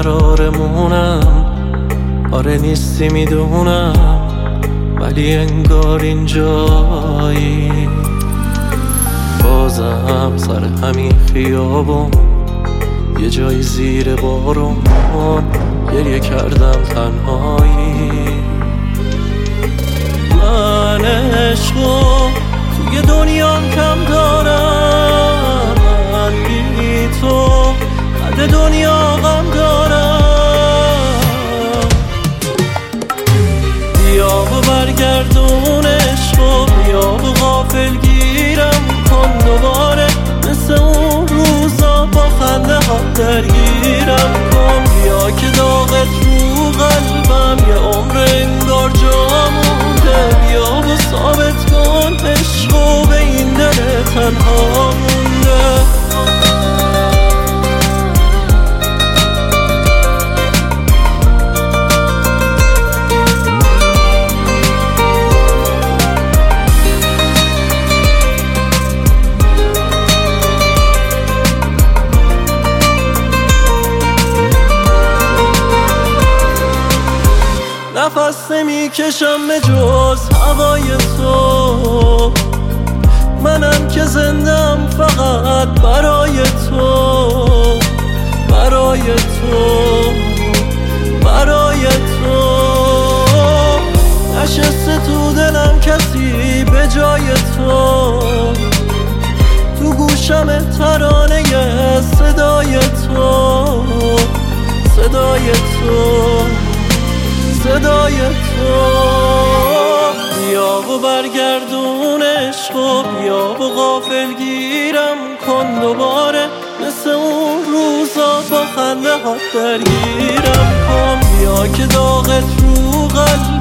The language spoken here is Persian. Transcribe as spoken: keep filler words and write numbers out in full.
قرارمونم. آره نیستی میدونم، ولی انگار اینجایی. بازم سر همین خیابون، یه جایی زیر بارون گریه کردم تنهایی. من عشقو توی دنیام کم دارم، من بی تو قد دنیا غم دارم. بیا و برگردون عشقو، بیا و غافل گیرم کن دوباره، مثل اون روزا با خنده ها درگیرم کن. بیا که داغت رو قلبم یه عمر انگار جا مونده، بیا و ثابت کن عشقو به این دل تنها مونده. نفس نمی کشم به جز هوای تو، منم که زندم فقط برای تو، برای تو، برای تو. نشسته تو دلم کسی به جای تو، تو گوشم ترانه صدای تو، صدای تو، صدای تو. بیا و برگردون عشقو، بیا و غافل گیرم کن دوباره، مثل اون روزا با خنده ها درگیرم کن. بیا که داغت رو قلبم